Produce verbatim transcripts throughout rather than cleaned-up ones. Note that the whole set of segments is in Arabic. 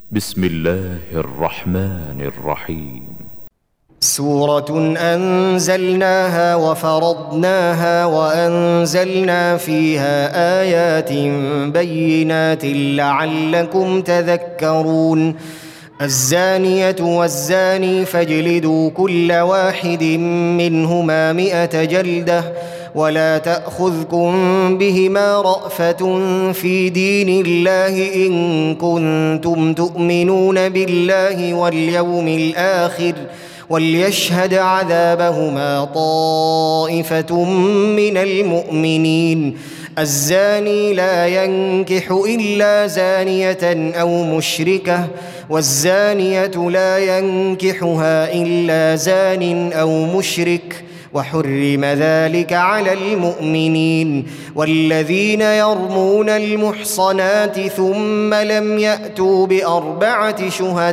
بسم الله الرحمن الرحيم. سورة أنزلناها وفرضناها وأنزلنا فيها آيات بينات لعلكم تذكرون. الزانية والزاني فاجلدوا كل واحد منهما مئة جلدة ولا تأخذكم بهما رأفة في دين الله إن كنتم تؤمنون بالله واليوم الآخر وليشهد عذابهما طائفة من المؤمنين. الزاني لا ينكح إلا زانية أو مشركة والزانية لا ينكحها إلا زان أو مشرك وحرم ذلك على المؤمنين. والذين يرمون المحصنات ثم لم يأتوا بأربعة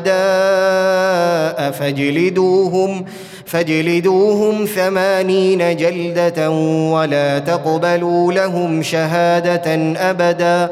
شهداء فاجلدوهم فاجلدوهم ثمانين جلدة ولا تقبلوا لهم شهادة أبدا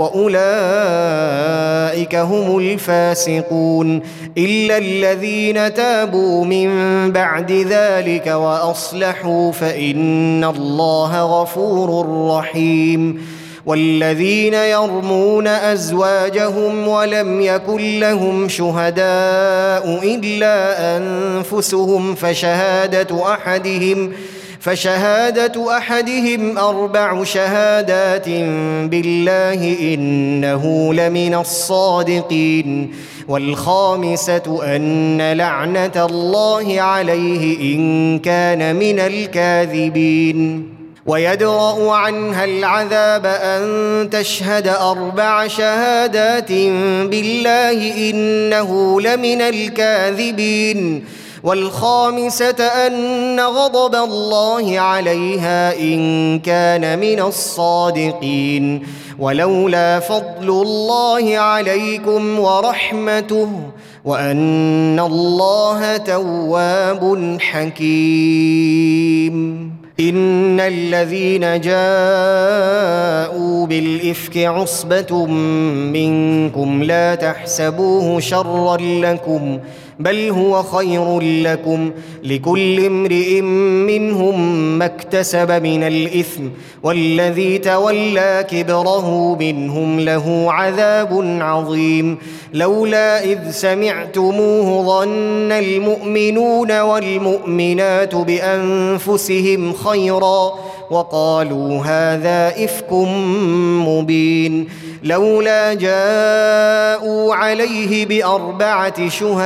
وأولئك هم الفاسقون إلا الذين تابوا من بعد ذلك وأصلحوا فإن الله غفور رحيم. والذين يرمون أزواجهم ولم يكن لهم شهداء إلا أنفسهم فشهادة أحدهم فشهادة أحدهم أربع شهادات بالله إنه لمن الصادقين. والخامسة أن لعنة الله عليه إن كان من الكاذبين. ويدرأ عنها العذاب أن تشهد أربع شهادات بالله إنه لمن الكاذبين. والخامسة أن غضب الله عليها إن كان من الصادقين. ولولا فضل الله عليكم ورحمته وأن الله تواب حكيم. إن الذين جاءوا بالإفك عصبة منكم لا تحسبوه شرا لكم بل هو خير لكم لكل امرئ منهم ما اكتسب من الإثم والذي تولى كبره منهم له عذاب عظيم. لولا إذ سمعتموه ظن المؤمنون والمؤمنات بأنفسهم خيرا وقالوا هذا إفك مبين. لولا جاءوا عليه بأربعة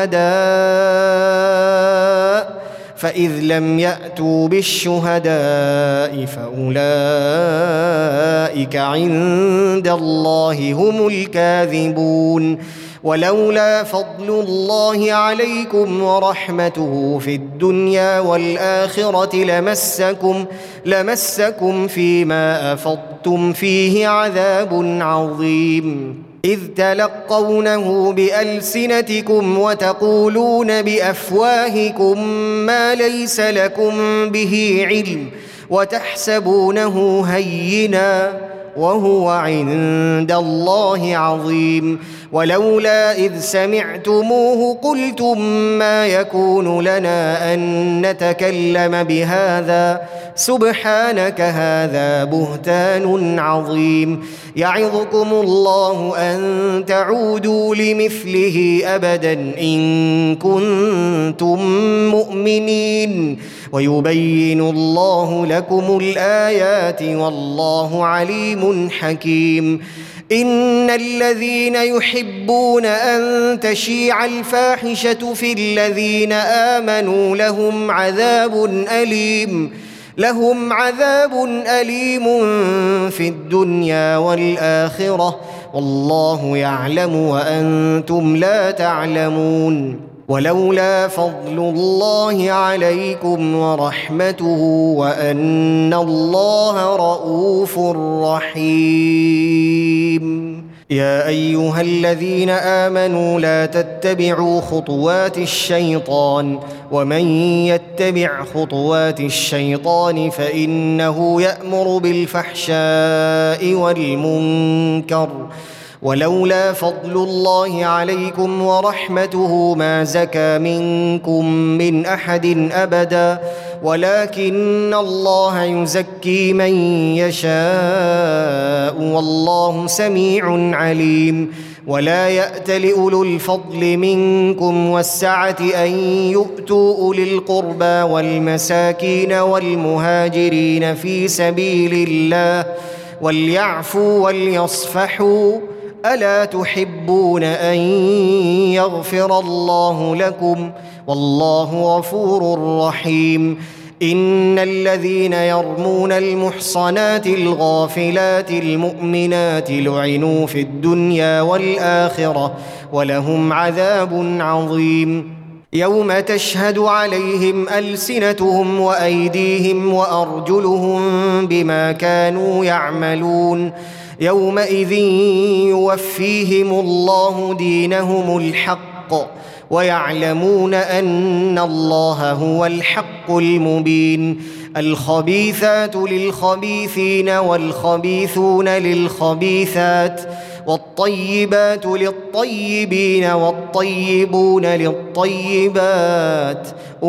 شهداء فإذ لم يأتوا بالشهداء فأولئك عند الله هم الكاذبون. ولولا فضل الله عليكم ورحمته في الدنيا والآخرة لمسكم لمسكم فيما أفضتم فيه عذاب عظيم. إذ تلقونه بألسنتكم وتقولون بأفواهكم ما ليس لكم به علم وتحسبونه هينا وهو عند الله عظيم. ولولا إذ سمعتموه قلتم ما يكون لنا أن نتكلم بهذا سبحانك هذا بهتان عظيم. يعظكم الله أن تعودوا لمثله أبدا إن كنتم مؤمنين ويبين الله لكم الآيات والله عليم حكيم. إن الذين يحبون أن تشيع الفاحشة في الذين آمنوا لهم عذاب أليم لهم عذاب أليم في الدنيا والآخرة والله يعلم وأنتم لا تعلمون. ولولا فضل الله عليكم ورحمته وأن الله رءوف رحيم. يا أيها الذين آمنوا لا تتبعوا خطوات الشيطان ومن يتبع خطوات الشيطان فإنه يأمر بالفحشاء والمنكر ولولا فضل الله عليكم ورحمته ما زكى منكم من أحد أبدا ولكن الله يزكي من يشاء والله سميع عليم. ولا يأت لأولو الفضل منكم والسعة أن يؤتوا أولي القربى والمساكين والمهاجرين في سبيل الله وليعفوا وليصفحوا ألا تحبون أن يغفر الله لكم والله غفور رحيم. إن الذين يرمون المحصنات الغافلات المؤمنات لعنوا في الدنيا والآخرة ولهم عذاب عظيم. يوم تشهد عليهم ألسنتهم وأيديهم وأرجلهم بما كانوا يعملون يومئذ يوفيهم الله دينهم الحق ويعلمون أن الله هو الحق المبين. الخبيثات للخبيثين والخبيثون للخبيثات والطيبات للطيبين والطيبون للطيبات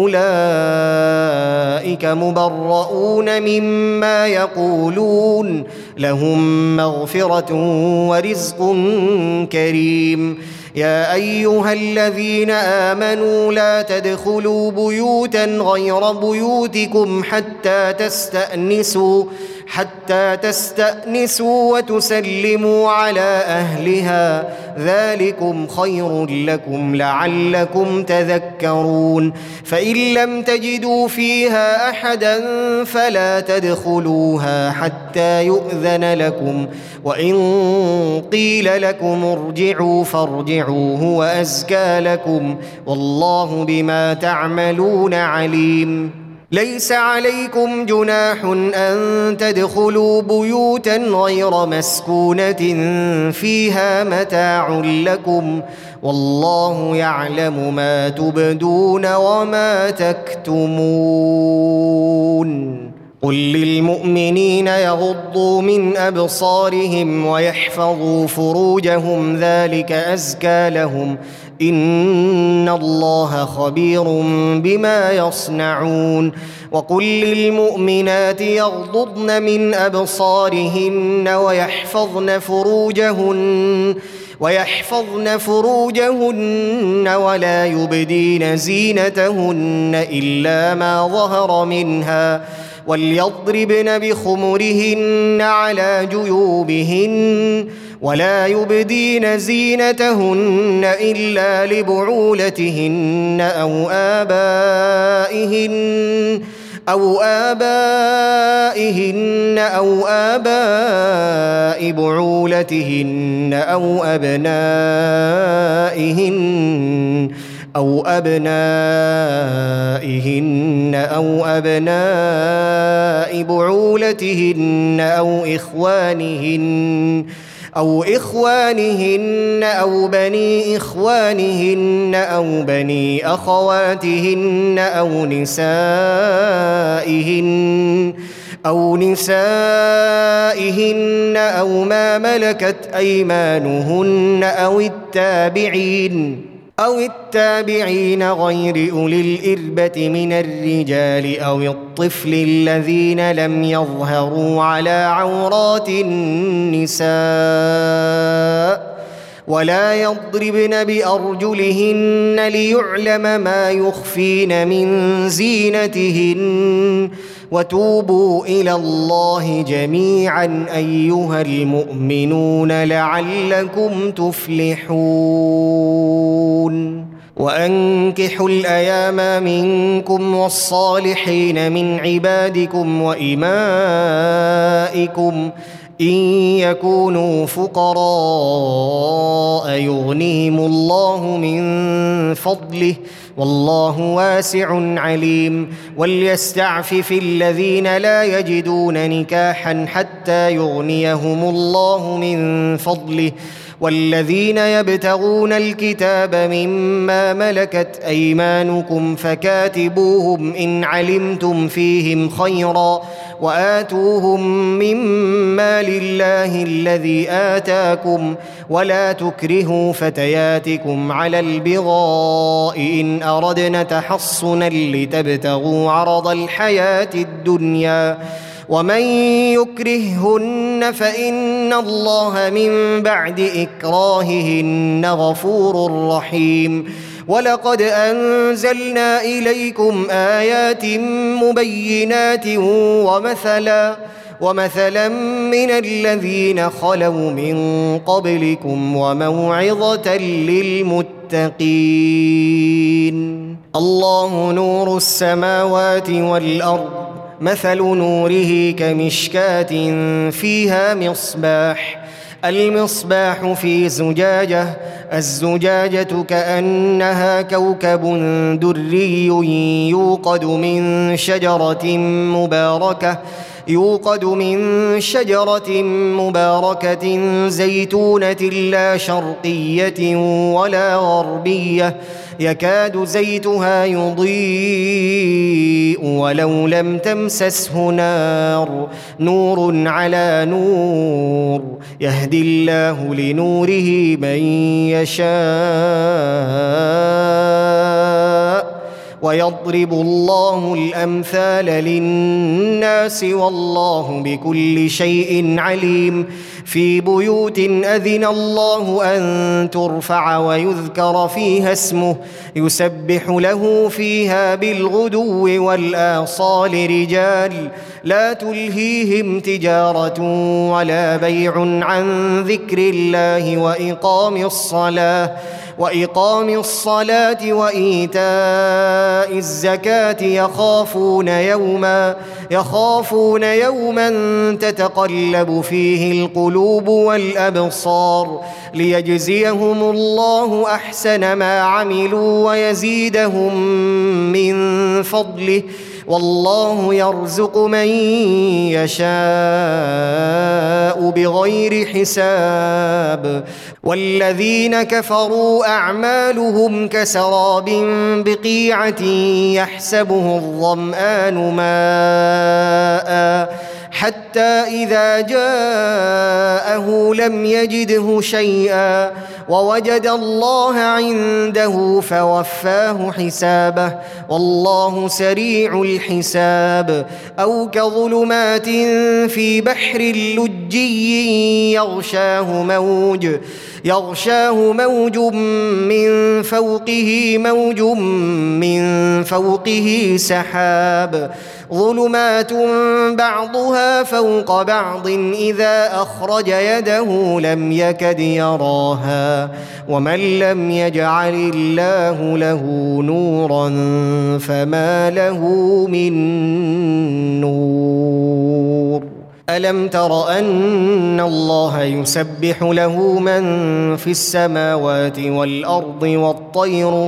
أولئك مبرؤون مما يقولون لهم مغفرة ورزق كريم. يا أيها الذين آمنوا لا تدخلوا بيوتا غير بيوتكم حتى تستأنسوا حتى تستأنسوا وتسلموا على أهلها ذلكم خير لكم لعلكم تذكرون. فإن لم تجدوا فيها أحدا فلا تدخلوها حتى يؤذن لكم وإن قيل لكم ارجعوا فارجعوا هو أزكى لكم والله بما تعملون عليم. ليس عليكم جناح أن تدخلوا بيوتا غير مسكونة فيها متاع لكم والله يعلم ما تبدون وما تكتمون. قل للمؤمنين يغضوا من أبصارهم ويحفظوا فروجهم ذلك أزكى لهم إن الله خبير بما يصنعون. وقل للمؤمنات يغضضن من أبصارهن ويحفظن فروجهن ويحفظن فروجهن ولا يبدين زينتهن إلا ما ظهر منها وليضربن بخمرهن على جيوبهن ولا يبدين زينتهن إلا لبعولتهن أو آبائهن أو آبائهن أو آباء بعولتهن أو أبنائهن أو أبنائهن أو أبناء بعولتهن أو إخوانهن أو إخوانهن أو بني إخوانهن أو بني أخواتهن أو نسائهن أو نسائهن أو ما ملكت أيمانهن أو التابعين أو التابعين غير أولي الإربة من الرجال أو الطفل الذين لم يظهروا على عورات النساء ولا يضربن بأرجلهن ليعلم ما يخفين من زينتهن وتوبوا إلى الله جميعا أيها المؤمنون لعلكم تفلحون. وأنكحوا الأيام منكم والصالحين من عبادكم وإمائكم إن يكونوا فقراء يغنيهم الله من فضله والله واسع عليم. وليستعفف الذين لا يجدون نكاحا حتى يغنيهم الله من فضله والذين يبتغون الكتاب مما ملكت أيمانكم فكاتبوهم إن علمتم فيهم خيرا وآتوهم مما لله الذي آتاكم ولا تكرهوا فتياتكم على البغاء إن أردنا تحصنا لتبتغوا عرض الحياة الدنيا ومن يكرههن فإن الله من بعد إكراههن غفور رحيم. ولقد أنزلنا إليكم آيات مبينات ومثلا ومثلا من الذين خلوا من قبلكم وموعظة للمتقين. الله نور السماوات والأرض مثل نوره كمشكاة فيها مصباح المصباح في زجاجة الزجاجة كأنها كوكب دري يوقد من شجرة مباركة يوقد من شجرة مباركة زيتونة لا شرقية ولا غربية يكاد زيتها يضيء ولو لم تمسسه نار نور على نور يهدي الله لنوره من يشاء ويضرب الله الأمثال للناس والله بكل شيء عليم. في بيوت أذن الله أن ترفع ويذكر فيها اسمه يسبح له فيها بالغدو والآصال رجال لا تلهيهم تجارة ولا بيع عن ذكر الله وإقام الصلاة وإقام الصلاة وإيتاء الزكاة يخافون يوما يخافون يوما تتقلب فيه القلوب والأبصار ليجزيهم الله أحسن ما عملوا ويزيدهم من فضله والله يرزق من يشاء بغير حساب. والذين كفروا أعمالهم كسراب بقيعة يحسبه الظمآن ماء حتى إذا جاءه لم يجده شيئا ووجد الله عنده فوفاه حسابه والله سريع الحساب. أو كظلمات في بحر لجي يغشاه موج يغشاه موج من فوقه موج من فوقه سحاب ظلمات بعضها فوق بعض إذا أخرج يده لم يكد يراها ومن لم يجعل الله له نورا فما له من نور. ألم تر أن الله يسبح له من في السماوات والأرض والطير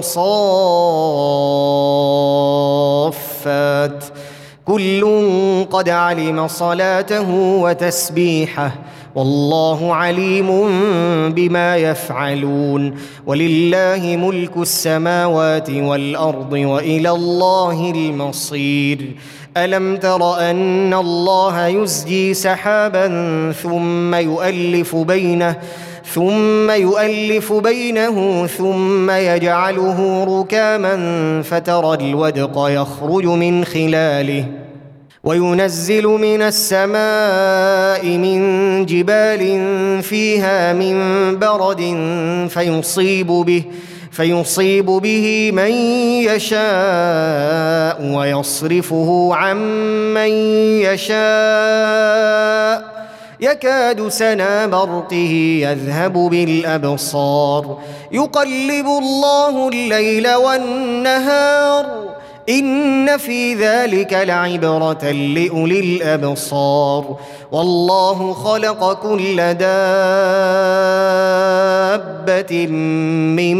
صافات كل قد علم صلاته وتسبيحه والله عليم بما يفعلون. ولله ملك السماوات والأرض وإلى الله المصير. ألم تر أن الله يزجي سحابا ثم يؤلف بينه ثم يؤلف بينه ثم يجعله ركاما فترى الودق يخرج من خلاله وينزل من السماء من جبال فيها من برد فيصيب به فيصيب به من يشاء ويصرفه عن من يشاء يكاد سنا برقه يذهب بالأبصار يقلب الله الليل والنهار إن في ذلك لعبرة لأولي الأبصار. والله خلق كل دابة من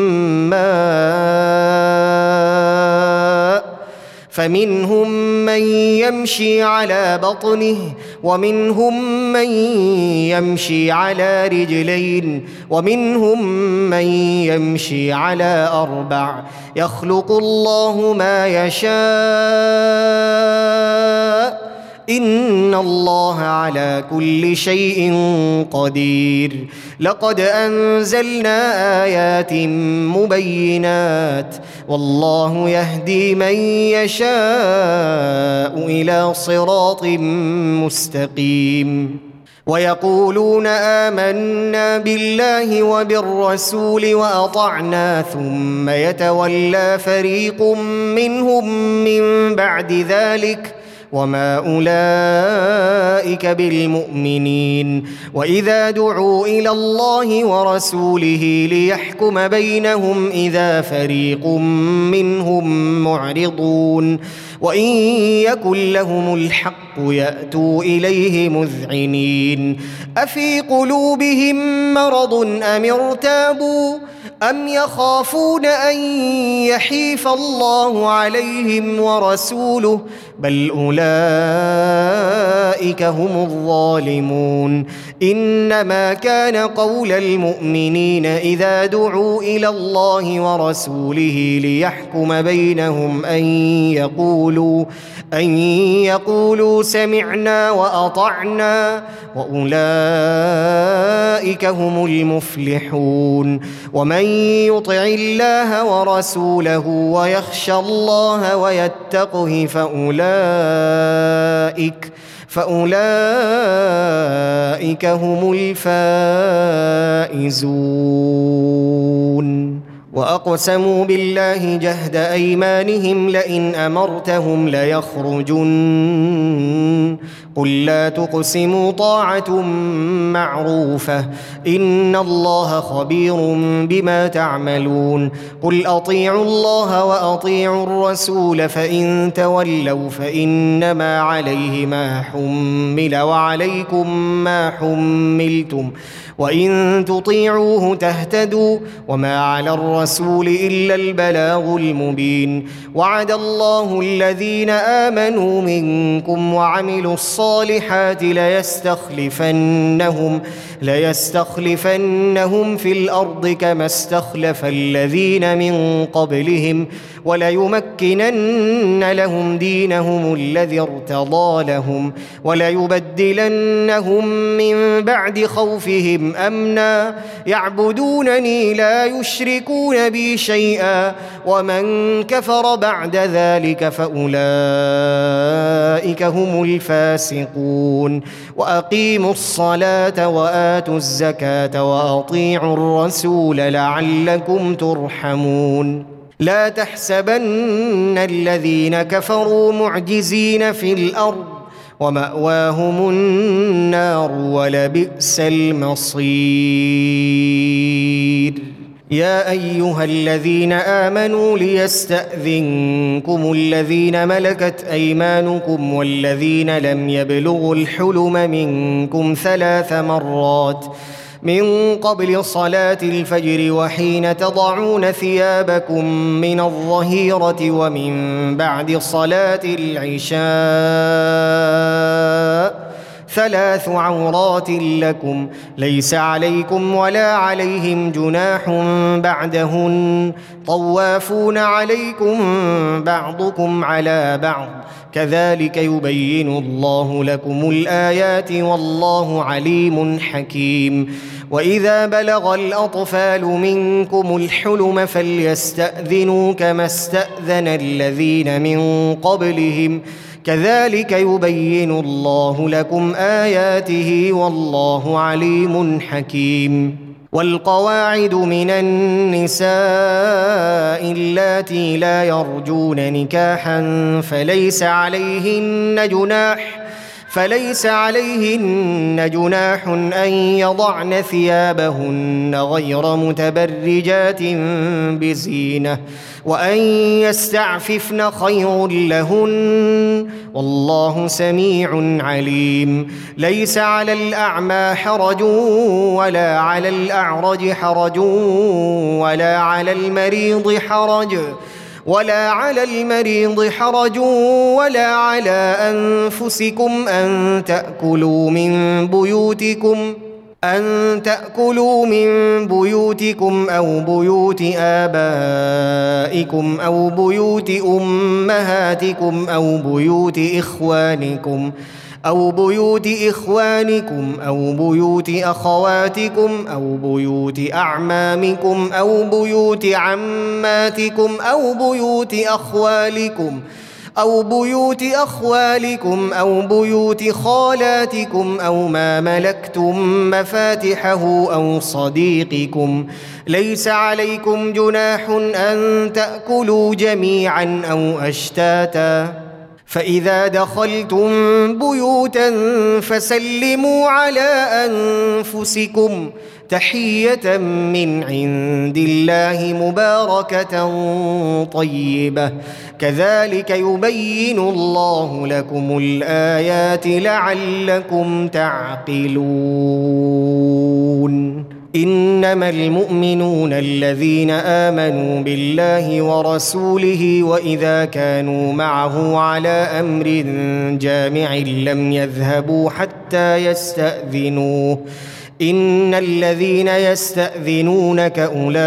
ماء فمنهم من يمشي على بطنه ومنهم من يمشي على رجلين ومنهم من يمشي على أربع يخلق الله ما يشاء إن الله على كل شيء قدير. لقد أنزلنا آيات مبينات والله يهدي من يشاء إلى صراط مستقيم. ويقولون آمنا بالله وبالرسول وأطعنا ثم يتولى فريق منهم من بعد ذلك وما أولئك بالمؤمنين. وإذا دعوا إلى الله ورسوله ليحكم بينهم إذا فريق منهم معرضون وإن يكن لهم الحق يأتوا إليه مذعنين. أفي قلوبهم مرض أم ارتابوا أم يخافون أن يحيف الله عليهم ورسوله بل أولئك هم الظالمون. إنما كان قول المؤمنين إذا دعوا إلى الله ورسوله ليحكم بينهم أن يقولوا أن يقولوا سمعنا وأطعنا وأولئك هم المفلحون. ومن يطع الله ورسوله ويخشى الله ويتقه فأولئك فأولئك هم الفائزون. وأقسموا بالله جهد أيمانهم لئن أمرتهم ليخرجن قل لا تقسموا طاعة معروفة إن الله خبير بما تعملون. قل أطيعوا الله وأطيعوا الرسول فإن تولوا فإنما عليه ما حمل وعليكم ما حملتم وإن تطيعوه تهتدوا وما على الرسول إلا البلاغ المبين. وعد الله الذين آمنوا منكم وعملوا الصالحات ليستخلفنهم ليستخلفنهم في الأرض كما استخلف الذين من قبلهم وليمكنن لهم دينهم الذي ارتضى لهم وليبدلنهم من بعد خوفهم أمنا يعبدونني لا يشركون بي شيئا ومن كفر بعد ذلك فأولئك هم الفاسقون. وأقيموا الصلاة وآتوا الزكاة وأطيعوا الرسول لعلكم ترحمون. لا تحسبن الذين كفروا معجزين في الأرض ومأواهم النار ولبئس المصير. يا أيها الذين آمنوا ليستأذنكم الذين ملكت أيمانكم والذين لم يبلغوا الحلم منكم ثلاث مرات من قبل صلاة الفجر وحين تضعون ثيابكم من الظهيرة ومن بعد صلاة العشاء ثلاث عورات لكم ليس عليكم ولا عليهم جناح بعدهن طوافون عليكم بعضكم على بعض كذلك يبين الله لكم الآيات والله عليم حكيم. وإذا بلغ الأطفال منكم الحلم فليستأذنوا كما استأذن الذين من قبلهم كذلك يبين الله لكم آياته والله عليم حكيم. والقواعد من النساء اللاتي لا يرجون نكاحا فليس عليهن جناح فليس عليهن جناح أن يضعن ثيابهن غير متبرجات بزينة وأن يستعففن خير لهن والله سميع عليم. ليس على الأعمى حرج ولا على الأعرج حرج ولا على المريض حرج ولا على المريض حرج ولا على أنفسكم أن تأكلوا من بيوتكم أن تأكلوا من بيوتكم أو بيوت آبائكم أو بيوت أمهاتكم أو بيوت إخوانكم أو بيوت إخوانكم أو بيوت أخواتكم أو بيوت أعمامكم أو بيوت عماتكم أو بيوت أخوالكم أو بيوت أخوالكم أو بيوت خالاتكم أو ما ملكتم مفاتحه أو صديقكم. ليس عليكم جناح أن تأكلوا جميعا أو أشتاتا، فإذا دخلتم بيوتا فسلموا على أنفسكم تحية من عند الله مباركة طيبة، كذلك يبين الله لكم الآيات لعلكم تعقلون. إنما المؤمنون الذين آمنوا بالله ورسوله وإذا كانوا معه على أمر جامع لم يذهبوا حتى يستأذنوه. إن الذين يستأذنونك أولئك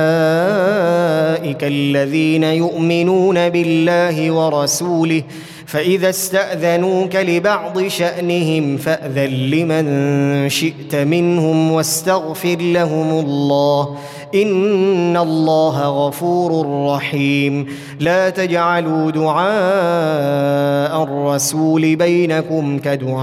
الذين يؤمنون بالله ورسوله، فإذا استأذنوك لبعض شأنهم فأذن لمن شئت منهم واستغفر لهم الله، إن الله غفور رحيم. لا تجعلوا دعاء الرسول بينكم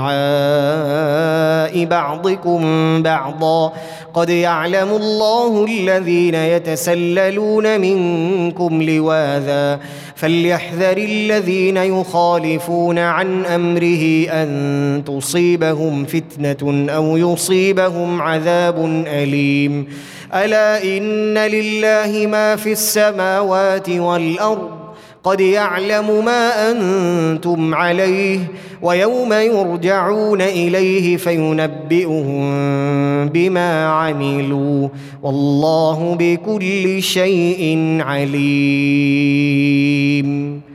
كدعاء بعضكم بعضا، قد يعلم الله الذين يتسللون منكم لواذا، فليحذر الذين يخالفون عن أمره أن تصيبهم فتنة أو يصيبهم عذاب أليم. ألا إن لله ما في السماوات والأرض، قد يعلم ما أنتم عليه، ويوم يرجعون إليه فينبئهم بما عملوا، والله بكل شيء عليم.